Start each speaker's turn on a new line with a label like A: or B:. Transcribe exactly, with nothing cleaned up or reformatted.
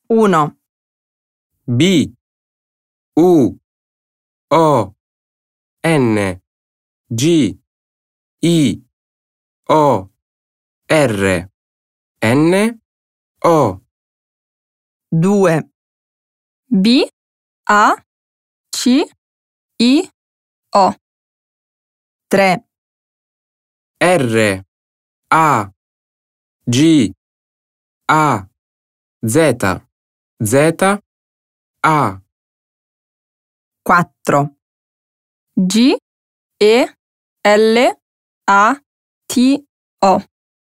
A: uno,
B: B, U, O, N, G, I, O, R, N, O.
A: due,
C: B, A, C, I, O.
A: tre,
B: R, A, G, A, Z, Z, A.
A: quattro,
C: G, E, L, A, T, O.